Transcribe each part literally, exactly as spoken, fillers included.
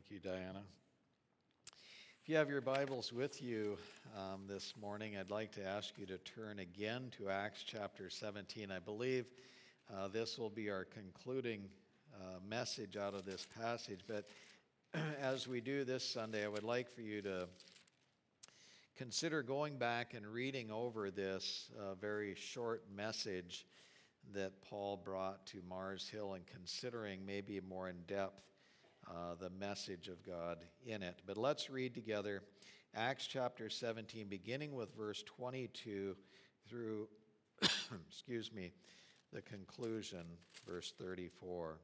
Thank you, Diana. If you have your Bibles with you um, this morning, I'd like to ask you to turn again to Acts chapter seventeen. I believe uh, this will be our concluding uh, message out of this passage. But as we do this Sunday, I would like for you to consider going back and reading over this uh, very short message that Paul brought to Mars Hill and considering maybe more in depth Uh, the message of God in it. But let's read together Acts chapter seventeen, beginning with verse twenty-two through, excuse me, the conclusion, verse thirty-four.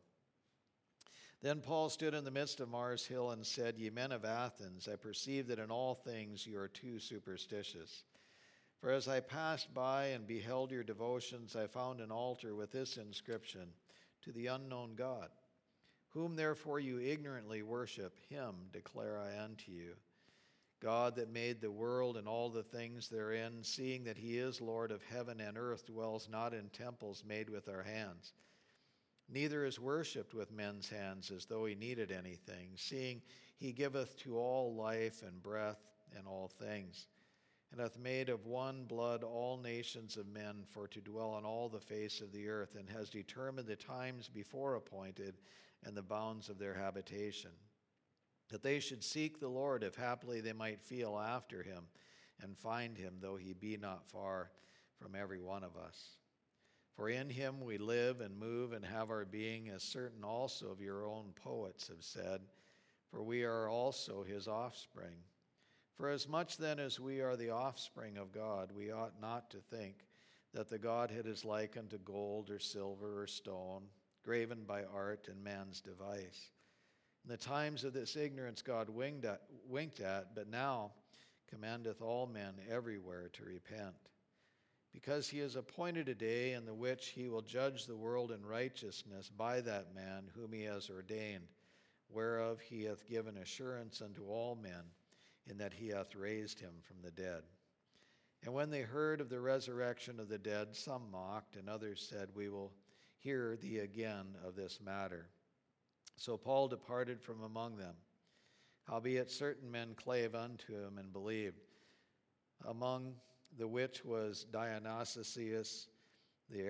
Then Paul stood in the midst of Mars Hill and said, Ye men of Athens, I perceive that in all things you are too superstitious. For as I passed by and beheld your devotions, I found an altar with this inscription, To the unknown God. Whom therefore you ignorantly worship, him declare I unto you. God that made the world and all the things therein, seeing that he is Lord of heaven and earth, dwells not in temples made with our hands. Neither is worshipped with men's hands as though he needed anything, seeing he giveth to all life and breath and all things, and hath made of one blood all nations of men for to dwell on all the face of the earth, and has determined the times before appointed and the bounds of their habitation, that they should seek the Lord, if haply they might feel after him, and find him, though he be not far from every one of us. For in him we live and move and have our being, as certain also of your own poets have said, for we are also his offspring. For as much then as we are the offspring of God, we ought not to think that the Godhead is like unto gold or silver or stone, graven by art and man's device. In the times of this ignorance God winked at, winked at, but now commandeth all men everywhere to repent. Because he has appointed a day in the which he will judge the world in righteousness by that man whom he has ordained, whereof he hath given assurance unto all men, in that he hath raised him from the dead. And when they heard of the resurrection of the dead, some mocked, and others said, We will hear thee again of this matter. So Paul departed from among them. Howbeit certain men clave unto him and believed, among the which was Dionysius the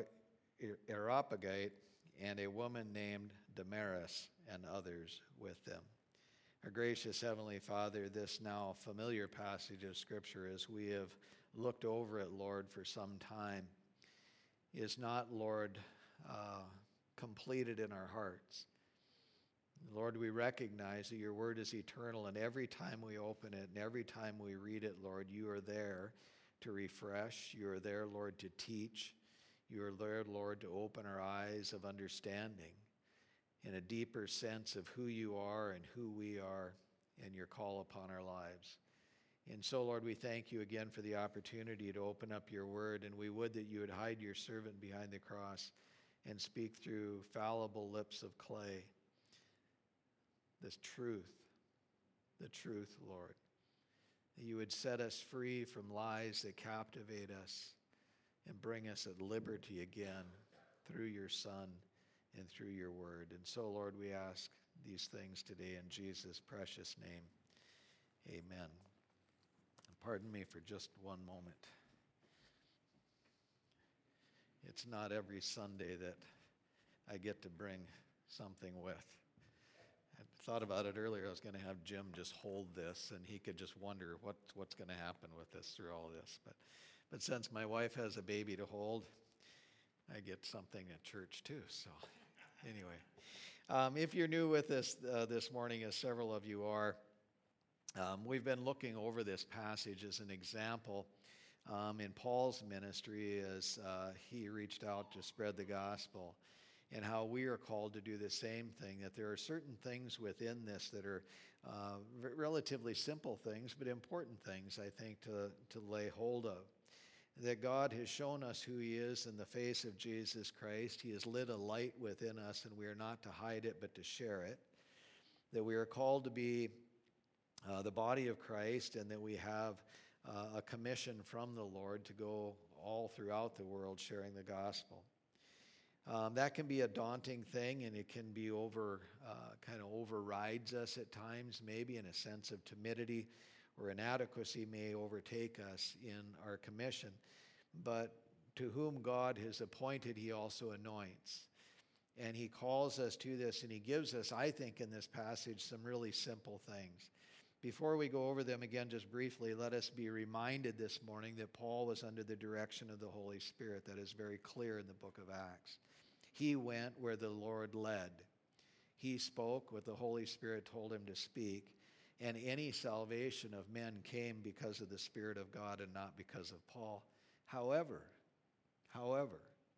Areopagite, and a woman named Damaris, and others with them. Our gracious Heavenly Father, this now familiar passage of Scripture, as we have looked over it, Lord, for some time, is not, Lord, uh, completed in our hearts. Lord, we recognize that your word is eternal, and every time we open it and every time we read it, Lord, you are there to refresh. You are there, Lord, to teach. You are there, Lord, to open our eyes of understanding in a deeper sense of who you are and who we are and your call upon our lives. And so, Lord, we thank you again for the opportunity to open up your word, and we would that you would hide your servant behind the cross and speak through fallible lips of clay this truth, the truth, Lord. That you would set us free from lies that captivate us and bring us at liberty again through your Son and through your word. And so, Lord, we ask these things today in Jesus' precious name. Amen. Pardon me for just one moment. It's not every Sunday that I get to bring something with. I thought about it earlier. I was going to have Jim just hold this, and he could just wonder what, what's going to happen with this through all this. But, but since my wife has a baby to hold, I get something at church too. So anyway, um, if you're new with us uh, this morning, as several of you are, um, we've been looking over this passage as an example um, in Paul's ministry as uh, he reached out to spread the gospel, and how we are called to do the same thing, that there are certain things within this that are uh, relatively simple things, but important things, I think, to, to lay hold of. That God has shown us who he is in the face of Jesus Christ. He has lit a light within us, and we are not to hide it, but to share it. That we are called to be uh, the body of Christ, and that we have uh, a commission from the Lord to go all throughout the world sharing the gospel. Um, that can be a daunting thing, and it can be over, uh, kind of overrides us at times, maybe in a sense of timidity or inadequacy may overtake us in our commission. But to whom God has appointed, he also anoints. And he calls us to this, and he gives us, I think, in this passage, some really simple things. Before we go over them again just briefly, let us be reminded this morning that Paul was under the direction of the Holy Spirit. That is very clear in the book of Acts. He went where the Lord led. He spoke what the Holy Spirit told him to speak, and any salvation of men came because of the Spirit of God and not because of Paul. However, however,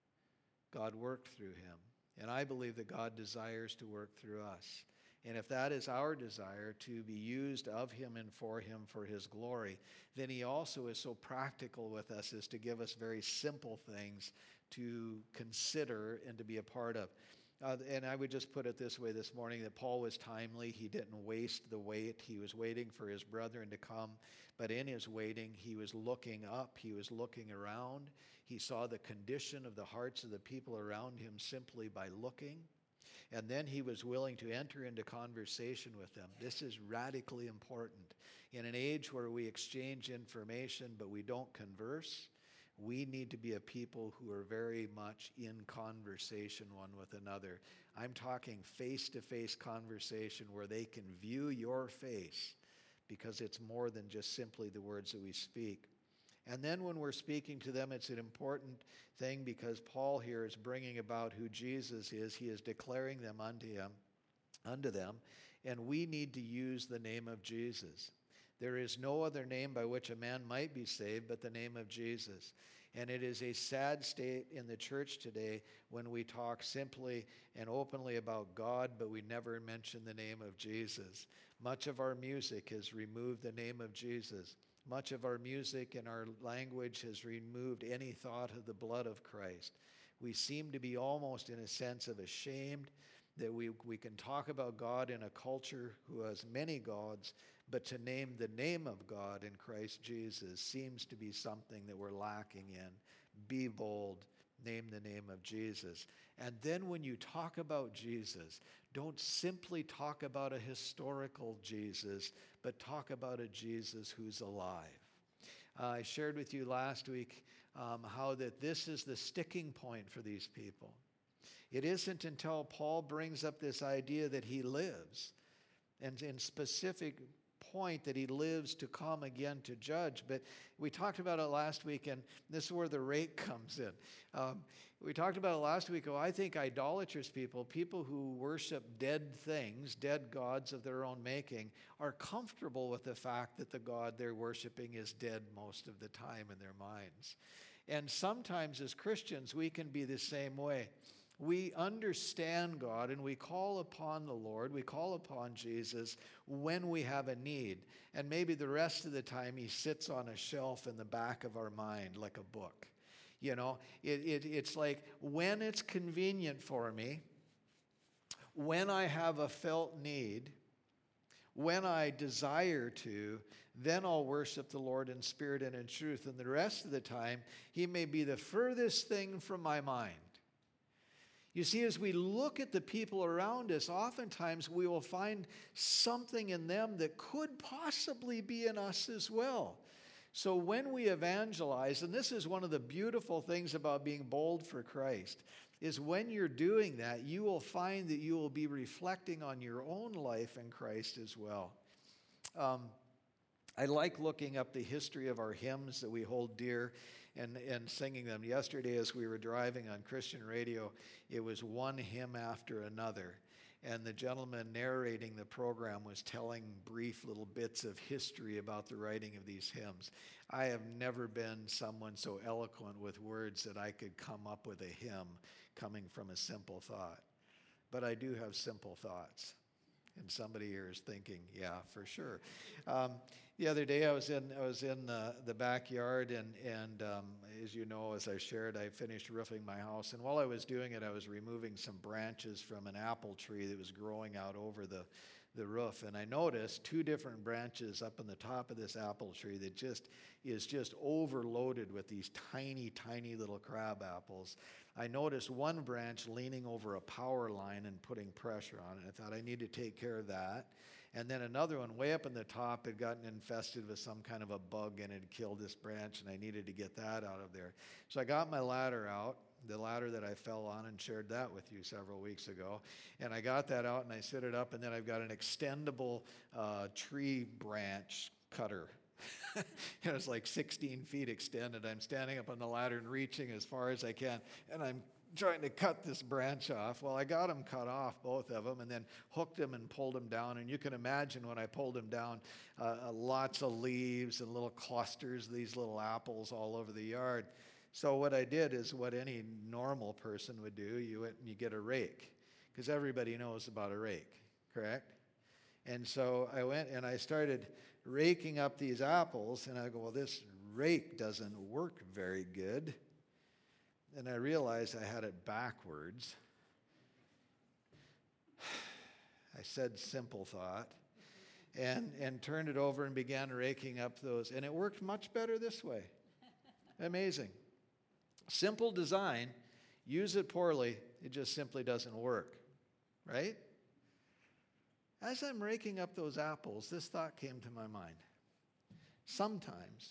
God worked through him, and I believe that God desires to work through us. And if that is our desire, to be used of him and for him for his glory, then he also is so practical with us as to give us very simple things to consider and to be a part of. Uh, and I would just put it this way this morning, that Paul was timely. He didn't waste the wait. He was waiting for his brethren to come. But in his waiting, he was looking up. He was looking around. He saw the condition of the hearts of the people around him simply by looking. And then he was willing to enter into conversation with them. This is radically important. In an age where we exchange information but we don't converse, we need to be a people who are very much in conversation one with another. I'm talking face-to-face conversation where they can view your face, because it's more than just simply the words that we speak. And then when we're speaking to them, it's an important thing, because Paul here is bringing about who Jesus is. He is declaring them unto him, unto them, and we need to use the name of Jesus. There is no other name by which a man might be saved but the name of Jesus. And it is a sad state in the church today when we talk simply and openly about God, but we never mention the name of Jesus. Much of our music has removed the name of Jesus. Much of our music and our language has removed any thought of the blood of Christ. We seem to be almost in a sense of ashamed that we, we can talk about God in a culture who has many gods, but to name the name of God in Christ Jesus seems to be something that we're lacking in. Be bold, name the name of Jesus. And then when you talk about Jesus, don't simply talk about a historical Jesus, but talk about a Jesus who's alive. Uh, I shared with you last week um, how that this is the sticking point for these people. It isn't until Paul brings up this idea that he lives, and in specific point that he lives to come again to judge. But we talked about it last week, and this is where the rake comes in. Um, we talked about it last week. Oh, I think idolatrous people, people who worship dead things, dead gods of their own making, are comfortable with the fact that the God they're worshiping is dead most of the time in their minds. And sometimes as Christians, we can be the same way. We understand God and we call upon the Lord, we call upon Jesus when we have a need. And maybe the rest of the time he sits on a shelf in the back of our mind like a book. You know, it, it, it's like when it's convenient for me, when I have a felt need, when I desire to, then I'll worship the Lord in spirit and in truth. And the rest of the time, he may be the furthest thing from my mind. You see, as we look at the people around us, oftentimes we will find something in them that could possibly be in us as well. So when we evangelize, and this is one of the beautiful things about being bold for Christ, is when you're doing that, you will find that you will be reflecting on your own life in Christ as well. Um, I like looking up the history of our hymns that we hold dear and, and singing them. Yesterday as we were driving on Christian radio, it was one hymn after another. And the gentleman narrating the program was telling brief little bits of history about the writing of these hymns. I have never been someone so eloquent with words that I could come up with a hymn coming from a simple thought. But I do have simple thoughts. And somebody here is thinking, yeah, for sure. Um, the other day I was in I was in uh, the backyard, and, and um, as you know, as I shared, I finished roofing my house. And while I was doing it, I was removing some branches from an apple tree that was growing out over the, the roof. And I noticed two different branches up on the top of this apple tree that just is just overloaded with these tiny, tiny little crab apples. I noticed one branch leaning over a power line and putting pressure on it. I thought I need to take care of that. And then another one way up in the top had gotten infested with some kind of a bug and had killed this branch, and I needed to get that out of there. So I got my ladder out, the ladder that I fell on and shared that with you several weeks ago. And I got that out and I set it up, and then I've got an extendable uh, tree branch cutter. It was like sixteen feet extended. I'm standing up on the ladder and reaching as far as I can, and I'm trying to cut this branch off. Well, I got them cut off, both of them, and then hooked them and pulled them down. And you can imagine when I pulled them down, uh, lots of leaves and little clusters, these little apples all over the yard. So what I did is what any normal person would do. You went and you get a rake, because everybody knows about a rake, correct? And so I went and I started raking up these apples, and I go, well, this rake doesn't work very good. And I realized I had it backwards. I said simple thought, and, and turned it over and began raking up those. And it worked much better this way. Amazing. Simple design, use it poorly, it just simply doesn't work, right? As I'm raking up those apples, this thought came to my mind. Sometimes,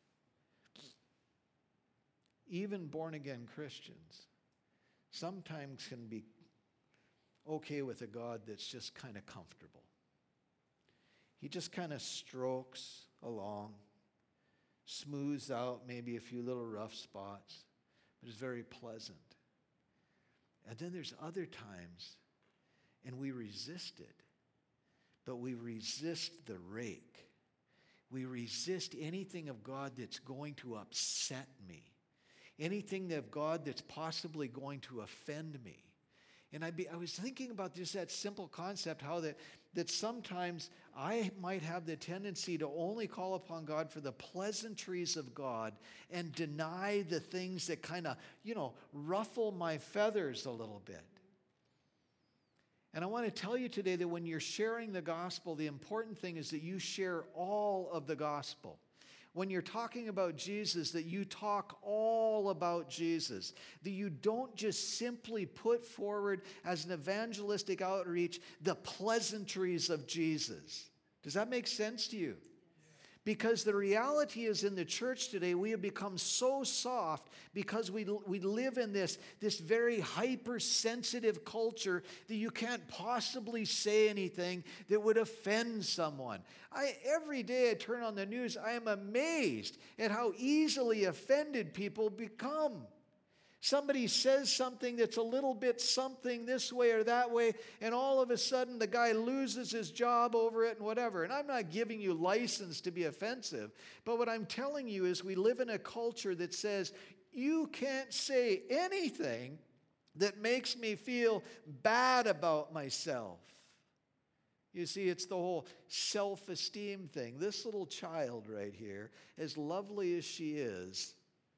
even born-again Christians sometimes can be okay with a God that's just kind of comfortable. He just kind of strokes along, smooths out maybe a few little rough spots, but it's very pleasant. And then there's other times, and we resist it, but we resist the rake. We resist anything of God that's going to upset me. Anything of God that's possibly going to offend me. And I'd be, I was thinking about just that simple concept, how that, that sometimes I might have the tendency to only call upon God for the pleasantries of God and deny the things that kind of, you know, ruffle my feathers a little bit. And I want to tell you today that when you're sharing the gospel, the important thing is that you share all of the gospel. When you're talking about Jesus, that you talk all about Jesus. That you don't just simply put forward as an evangelistic outreach the pleasantries of Jesus. Does that make sense to you? Because the reality is in the church today, we have become so soft because we, we live in this, this very hypersensitive culture that you can't possibly say anything that would offend someone. I, every day I turn on the news, I am amazed at how easily offended people become. Somebody says something that's a little bit something this way or that way, and all of a sudden the guy loses his job over it and whatever. And I'm not giving you license to be offensive, but what I'm telling you is we live in a culture that says you can't say anything that makes me feel bad about myself. You see, it's the whole self-esteem thing. This little child right here, as lovely as she is,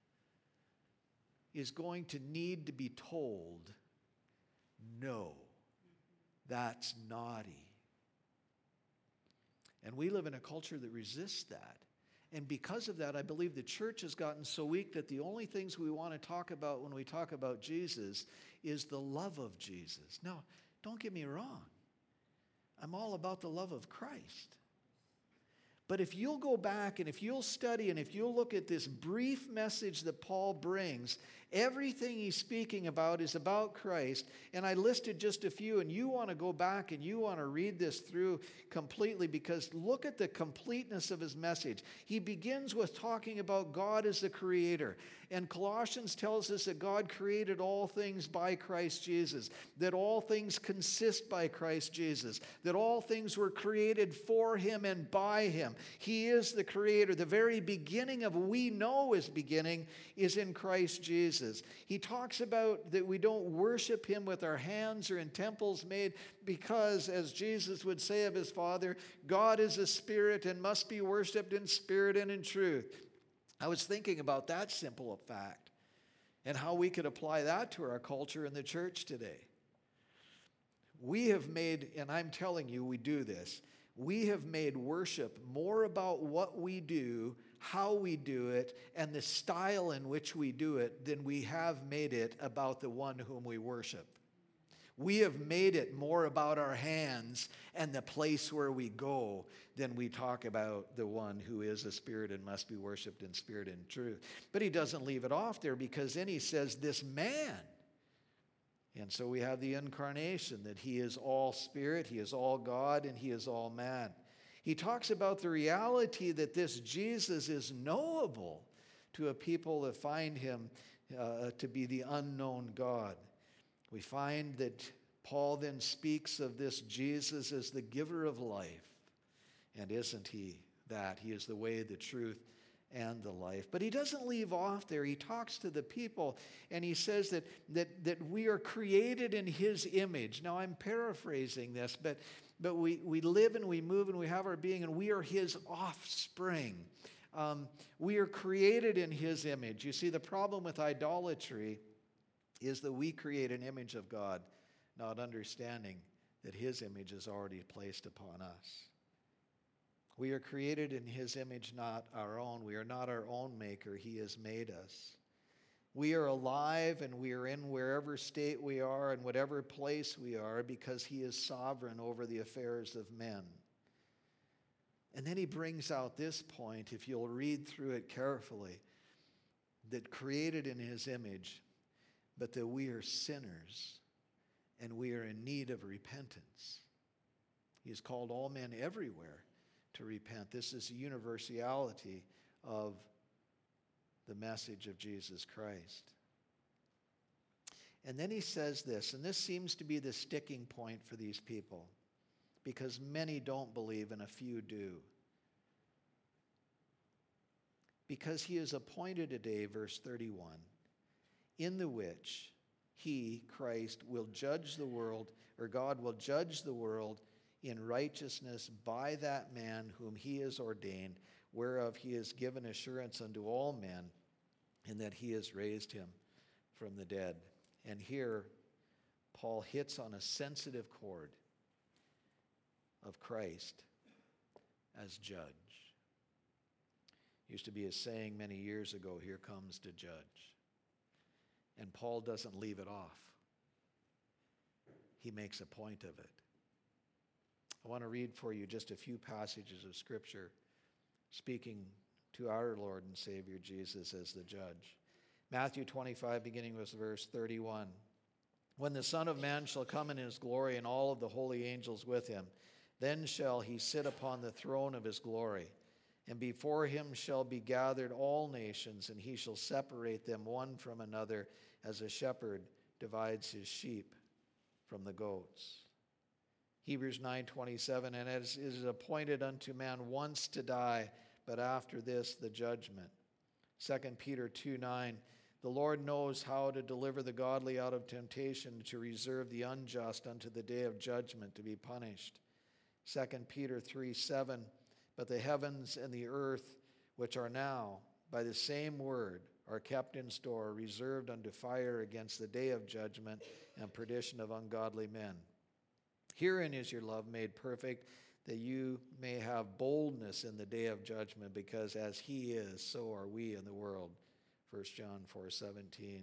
is going to need to be told, no, that's naughty. And we live in a culture that resists that. And because of that, I believe the church has gotten so weak that the only things we want to talk about when we talk about Jesus is the love of Jesus. Now, don't get me wrong. I'm all about the love of Christ. But if you'll go back and if you'll study and if you'll look at this brief message that Paul brings, everything he's speaking about is about Christ. And I listed just a few, and you want to go back and you want to read this through completely, because look at the completeness of his message. He begins with talking about God as the creator. And Colossians tells us that God created all things by Christ Jesus, that all things consist by Christ Jesus, that all things were created for him and by him. He is the creator. The very beginning of we know is beginning is in Christ Jesus. He talks about that we don't worship him with our hands or in temples made because, as Jesus would say of his Father, God is a spirit and must be worshiped in spirit and in truth. I was thinking about that simple fact and how we could apply that to our culture in the church today. We have made, and I'm telling you we do this, we have made worship more about what we do, how we do it, and the style in which we do it, then we have made it about the one whom we worship. We have made it more about our hands and the place where we go than we talk about the one who is a spirit and must be worshiped in spirit and truth. But he doesn't leave it off there, because then he says this man. And so we have the incarnation, that he is all spirit, he is all God, and he is all man. He talks about the reality that this Jesus is knowable to a people that find him uh, to be the unknown God. We find that Paul then speaks of this Jesus as the giver of life. And isn't he that? He is the way, the truth, and the life. But he doesn't leave off there. He talks to the people, and he says that, that, that we are created in his image. Now, I'm paraphrasing this, but, but we, we live and we move and we have our being, and we are his offspring. Um, we are created in his image. You see, the problem with idolatry is that we create an image of God, not understanding that his image is already placed upon us. We are created in his image, not our own. We are not our own maker. He has made us. We are alive, and we are in wherever state we are and whatever place we are, because he is sovereign over the affairs of men. And then he brings out this point, if you'll read through it carefully, that created in his image, but that we are sinners and we are in need of repentance. He has called all men everywhere to repent. This is the universality of the message of Jesus Christ. And then he says this, and this seems to be the sticking point for these people, because many don't believe and a few do. Because he is appointed a day, verse thirty-one, in the which he, Christ, will judge the world, or God will judge the world in righteousness by that man whom he has ordained, whereof he has given assurance unto all men, and that he has raised him from the dead. And here, Paul hits on a sensitive chord of Christ as judge. Used to be a saying many years ago, here comes the judge. And Paul doesn't leave it off. He makes a point of it. I want to read for you just a few passages of Scripture speaking to our Lord and Savior Jesus as the judge. Matthew twenty-five, beginning with verse thirty-one. When the Son of Man shall come in his glory, and all of the holy angels with him, then shall he sit upon the throne of his glory. And before him shall be gathered all nations, and he shall separate them one from another, as a shepherd divides his sheep from the goats. Hebrews nine twenty-seven, and as it is appointed unto man once to die, but after this the judgment. Second Peter two nine, the Lord knows how to deliver the godly out of temptation, to reserve the unjust unto the day of judgment, to be punished. Second Peter three seven, but the heavens and the earth, which are now, by the same word, are kept in store, reserved unto fire against the day of judgment and perdition of ungodly men. Herein is your love made perfect, that you may have boldness in the day of judgment, because as he is, so are we in the world. First John four seventeen.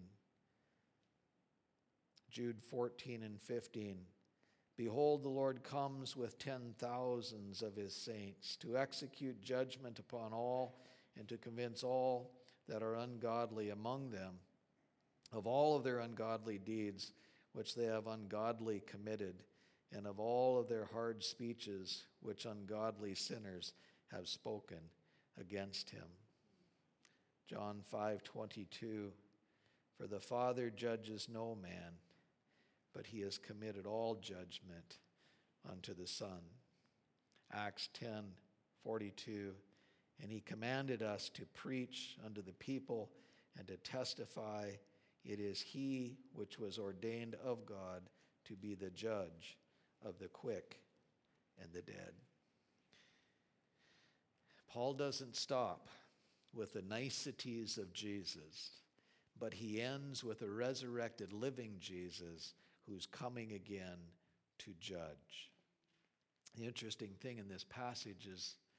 Jude fourteen and fifteen. Behold, the Lord comes with ten thousands of his saints, to execute judgment upon all, and to convince all that are ungodly among them of all of their ungodly deeds which they have ungodly committed, and of all of their hard speeches which ungodly sinners have spoken against him. John five twenty-two, for the Father judges no man, but he has committed all judgment unto the Son. Acts ten forty-two, and he commanded us to preach unto the people and to testify, it is he which was ordained of God to be the judge of the quick and the dead. Paul doesn't stop with the niceties of Jesus, but he ends with a resurrected living Jesus who's coming again to judge. The interesting thing in this passage is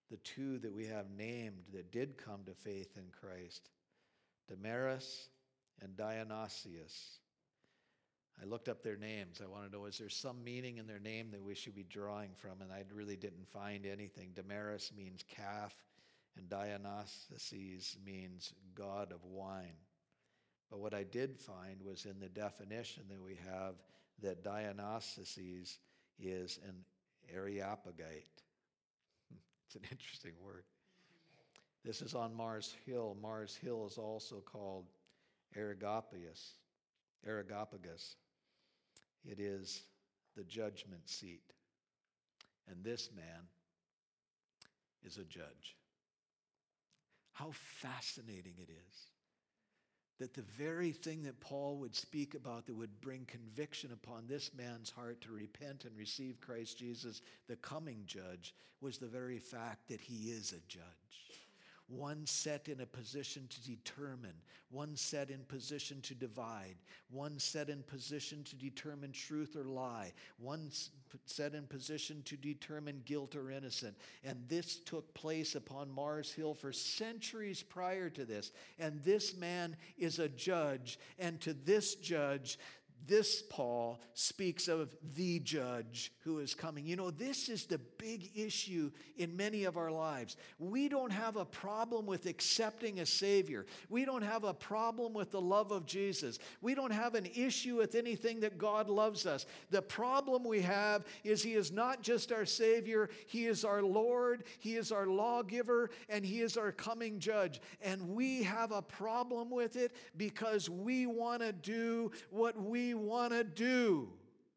the two that we have named that did come to faith in Christ, Damaris and Dionysius. I looked up their names. I want to know, is there some meaning in their name that we should be drawing from? And I really didn't find anything. Damaris means calf, and Dionysius means god of wine. But what I did find was in the definition that we have that Dionysius is an Areopagite. It's an interesting word. This is on Mars Hill. Mars Hill is also called Areopagus. Areopagus. It is the judgment seat. And this man is a judge. How fascinating it is that the very thing that Paul would speak about that would bring conviction upon this man's heart to repent and receive Christ Jesus, the coming judge, was the very fact that he is a judge. One set in a position to determine, one set in position to divide, one set in position to determine truth or lie, one set in position to determine guilt or innocent. And this took place upon Mars Hill for centuries prior to this. And this man is a judge, and to this judge, this Paul speaks of the judge who is coming. You know, this is the big issue in many of our lives. We don't have a problem with accepting a Savior. We don't have a problem with the love of Jesus. We don't have an issue with anything that God loves us. The problem we have is He is not just our Savior. He is our Lord. He is our lawgiver, and He is our coming judge. And we have a problem with it because we want to do what we want to do.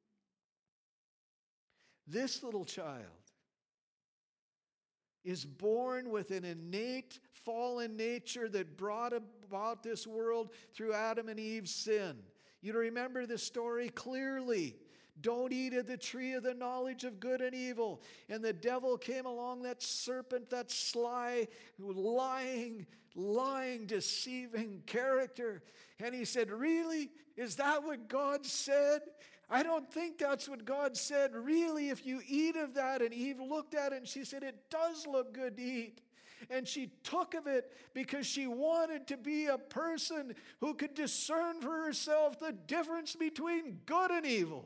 This little child is born with an innate fallen nature that brought about this world through Adam and Eve's sin. You remember the story clearly. Don't eat of the tree of the knowledge of good and evil. And the devil came along, that serpent, that sly, lying, lying, deceiving character. And he said, really? Is that what God said? I don't think that's what God said. Really, if you eat of that, and Eve looked at it and she said, it does look good to eat. And she took of it because she wanted to be a person who could discern for herself the difference between good and evil.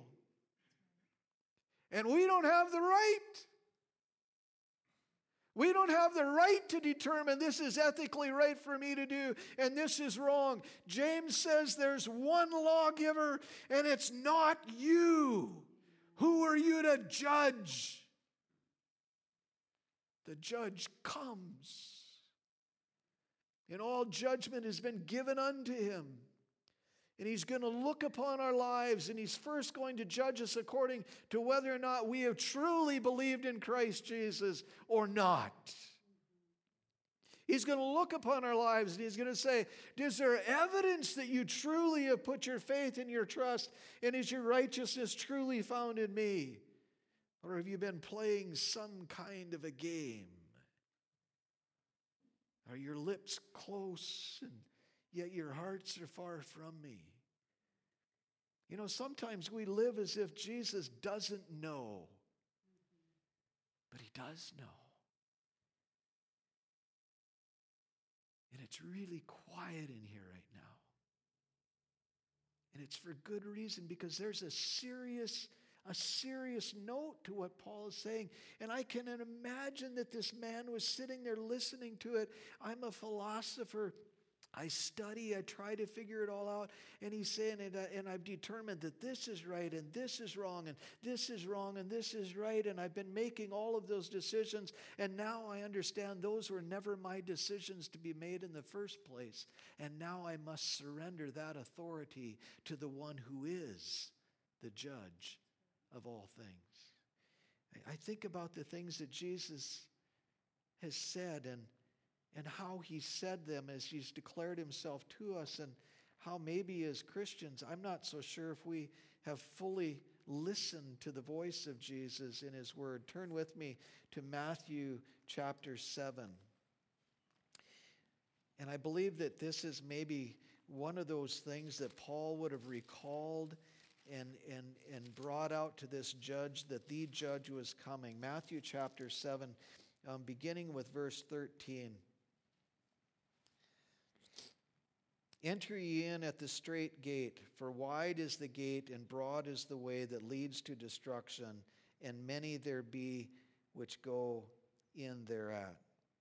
And we don't have the right. We don't have the right to determine this is ethically right for me to do and this is wrong. James says there's one lawgiver and it's not you. Who are you to judge? The judge comes. And all judgment has been given unto him. And He's going to look upon our lives, and He's first going to judge us according to whether or not we have truly believed in Christ Jesus or not. He's going to look upon our lives, and He's going to say, is there evidence that you truly have put your faith and your trust, and is your righteousness truly found in me? Or have you been playing some kind of a game? Are your lips close and yet your hearts are far from me? You know, sometimes we live as if Jesus doesn't know. But He does know. And it's really quiet in here right now. And it's for good reason, because there's a serious A serious note to what Paul is saying. And I can imagine that this man was sitting there listening to it. I'm a philosopher. I study. I try to figure it all out. And he's saying, and, I, and I've determined that this is right and this is wrong and this is wrong and this is right. And I've been making all of those decisions. And now I understand those were never my decisions to be made in the first place. And now I must surrender that authority to the one who is the judge of all things. I think about the things that Jesus has said and, and how He said them as He's declared Himself to us, and how maybe as Christians, I'm not so sure if we have fully listened to the voice of Jesus in His Word. Turn with me to Matthew chapter seven. And I believe that this is maybe one of those things that Paul would have recalled and, and, and brought out to this judge, that the judge was coming. Matthew chapter seven, um, beginning with verse thirteen. Enter ye in at the strait gate, for wide is the gate, and broad is the way that leads to destruction, and many there be which go in thereat.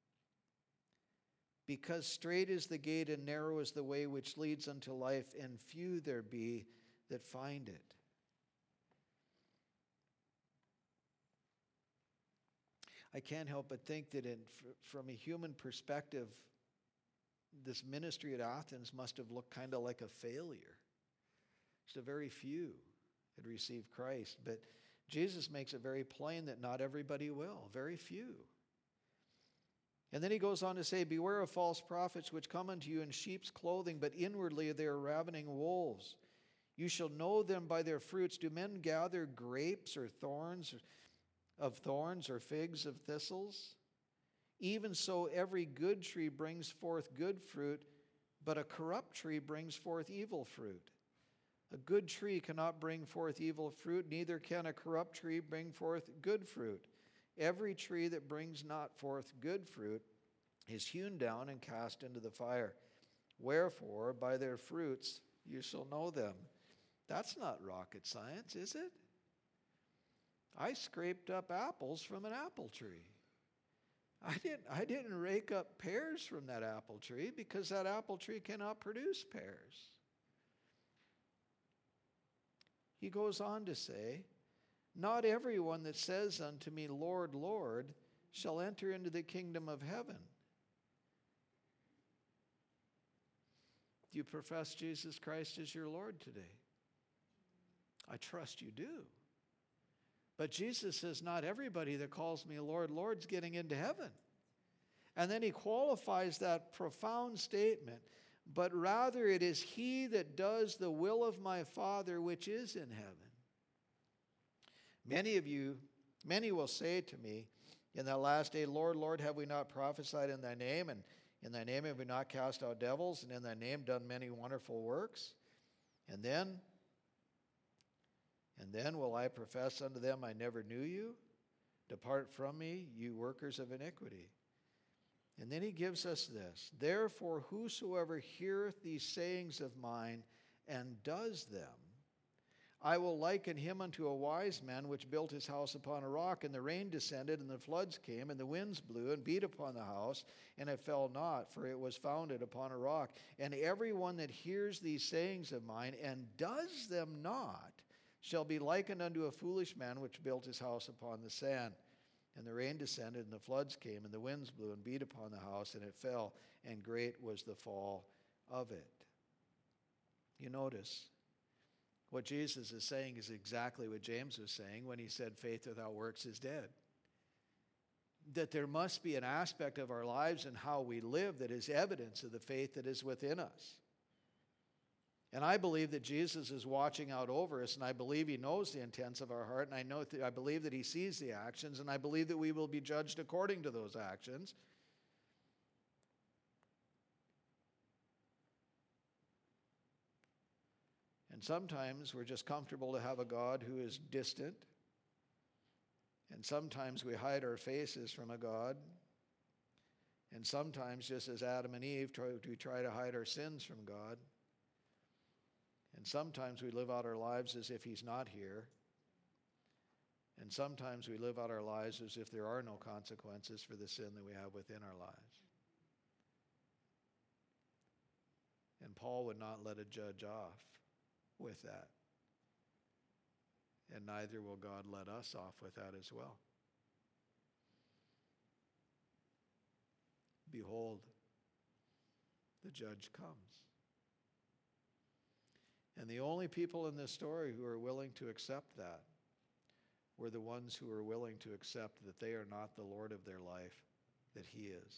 Because strait is the gate, and narrow is the way which leads unto life, and few there be that find it. I can't help but think that in, from a human perspective, this ministry at Athens must have looked kind of like a failure. Just a very few had received Christ. But Jesus makes it very plain that not everybody will, very few. And then he goes on to say, beware of false prophets which come unto you in sheep's clothing, but inwardly they are ravening wolves. You shall know them by their fruits. Do men gather grapes or thorns of thorns or figs of thistles? Even so, every good tree brings forth good fruit, but a corrupt tree brings forth evil fruit. A good tree cannot bring forth evil fruit, neither can a corrupt tree bring forth good fruit. Every tree that brings not forth good fruit is hewn down and cast into the fire. Wherefore, by their fruits you shall know them. That's not rocket science, is it? I scraped up apples from an apple tree. I didn't, I didn't rake up pears from that apple tree because that apple tree cannot produce pears. He goes on to say, not everyone that says unto me, Lord, Lord, shall enter into the kingdom of heaven. Do you profess Jesus Christ as your Lord today? I trust you do. But Jesus says, not everybody that calls me Lord, Lord is getting into heaven. And then he qualifies that profound statement, but rather it is he that does the will of my Father which is in heaven. Many of you, many will say to me in that last day, Lord, Lord, have we not prophesied in thy name? And in thy name have we not cast out devils? And in thy name done many wonderful works? And then And then will I profess unto them, I never knew you. Depart from me, you workers of iniquity. And then he gives us this. Therefore, whosoever heareth these sayings of mine and does them, I will liken him unto a wise man which built his house upon a rock, and the rain descended, and the floods came, and the winds blew and beat upon the house, and it fell not, for it was founded upon a rock. And everyone that hears these sayings of mine and does them not, shall be likened unto a foolish man which built his house upon the sand. And the rain descended, and the floods came, and the winds blew and beat upon the house, and it fell, and great was the fall of it. You notice, what Jesus is saying is exactly what James was saying when he said faith without works is dead. That there must be an aspect of our lives and how we live that is evidence of the faith that is within us. And I believe that Jesus is watching out over us, and I believe he knows the intents of our heart, and I know th- I believe that he sees the actions, and I believe that we will be judged according to those actions. And sometimes we're just comfortable to have a God who is distant, and sometimes we hide our faces from a God, and sometimes, just as Adam and Eve, try, we try to hide our sins from God. And sometimes we live out our lives as if he's not here. And sometimes we live out our lives as if there are no consequences for the sin that we have within our lives. And Paul would not let a judge off with that. And neither will God let us off with that as well. Behold, the judge comes. And the only people in this story who are willing to accept that were the ones who are willing to accept that they are not the Lord of their life, that he is.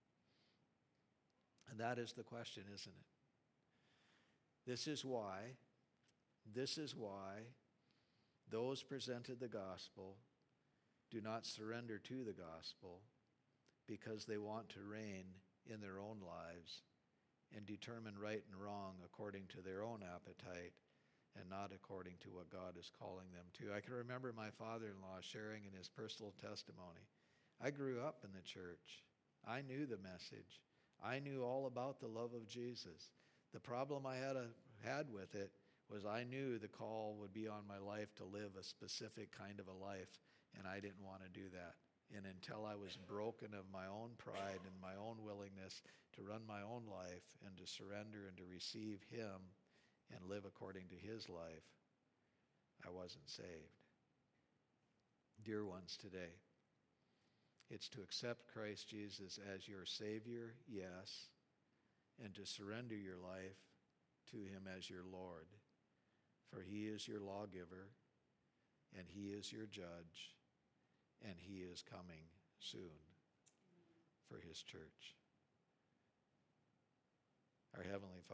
And that is the question, isn't it? This is why, this is why those presented the gospel do not surrender to the gospel, because they want to reign in their own lives and determine right and wrong according to their own appetite and not according to what God is calling them to. I can remember my father-in-law sharing in his personal testimony I grew up in the church. I knew the message. I knew all about the love of Jesus. The problem I had, a, had with it was I knew the call would be on my life to live a specific kind of a life, and I didn't want to do that. And until I was broken of my own pride and my own willingness to run my own life and to surrender and to receive him and live according to his life, I wasn't saved. Dear ones, today, it's to accept Christ Jesus as your Savior, yes, and to surrender your life to him as your Lord. For he is your lawgiver, and he is your judge, and he is coming soon for his church. Our Heavenly Father,